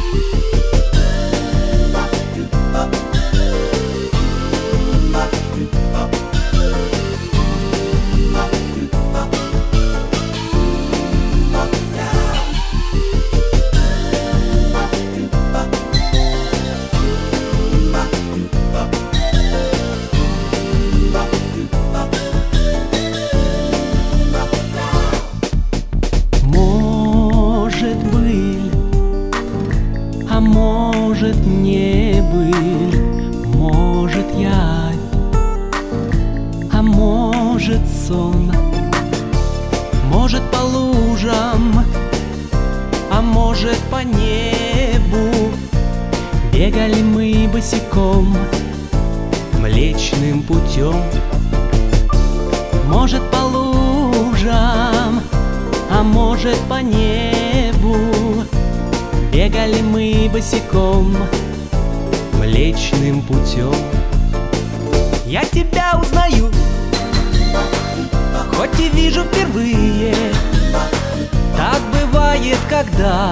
А может, не быль, может, явь, а может, сон, может, по лужам, а может, по небу бегали мы босиком Млечным путем. Может, по лужам, а может, по небу бегали мы босиком Млечным путем. Я тебя узнаю, хоть и вижу впервые. Так бывает, когда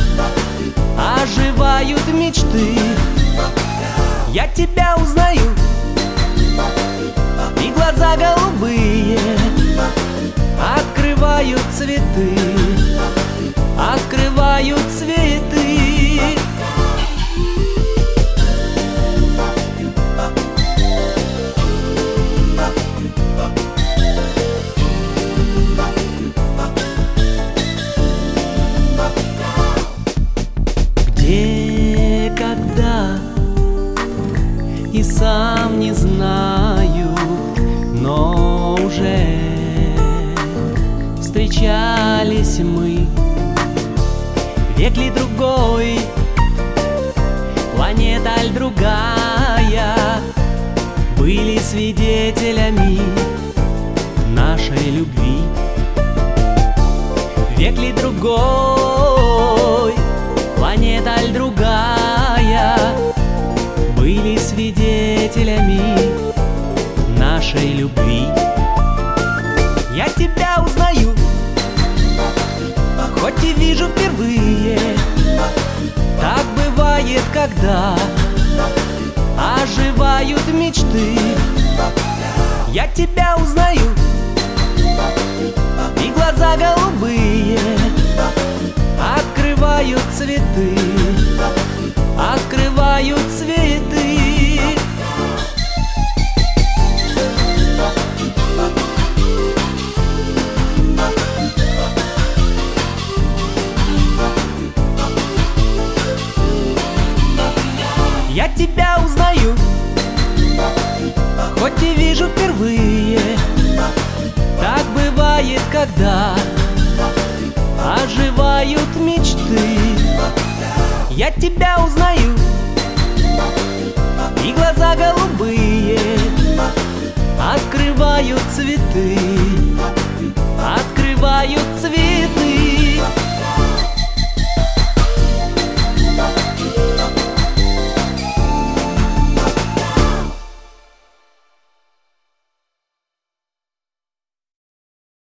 оживают мечты. Я тебя узнаю, и глаза голубые открывают цветы, открывают цветы. Где, когда, и сам не знаю, но уже встречались мы. Век ли другой, планета ль другая, были свидетелями нашей любви. Век ли другой, планета ль другая, были свидетелями нашей любви. Я тебя узнаю, хоть и вижу впервые. Так бывает, когда оживают мечты. Я тебя узнаю, и глаза голубые открывают цветы, открывают цветы. Я тебя узнаю, хоть и вижу впервые. Так бывает, когда оживают мечты. Я тебя узнаю, и глаза голубые открывают цветы,